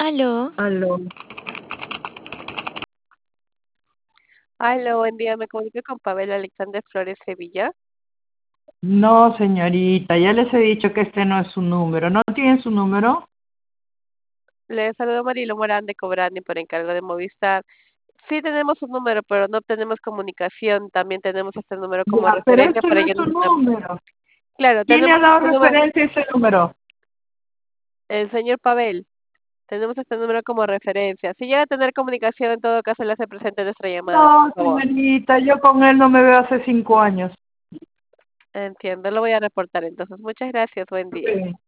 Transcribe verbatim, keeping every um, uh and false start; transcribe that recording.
Aló, Aló. Aló, buen día, me comunico con Pavel Alexander Flores Sevilla. No, señorita, ya les he dicho que este no es su número. ¿No tienen su número? Le saludo Marilo Morán de Cobrani por encargo de Movistar. Sí tenemos un número, pero no tenemos comunicación. También tenemos este número como Ya, pero referencia este para no que es su nos estemos. número. Claro, ¿Quién le tenemos ha dado este número, referencia a ese número? el señor Pavel. Tenemos este número como referencia. Si llega a tener comunicación, en todo caso le hace presente nuestra llamada, por No, favor. señorita, yo con él no me veo hace cinco años. Entiendo, lo voy a reportar entonces. Muchas gracias, buen día. Sí.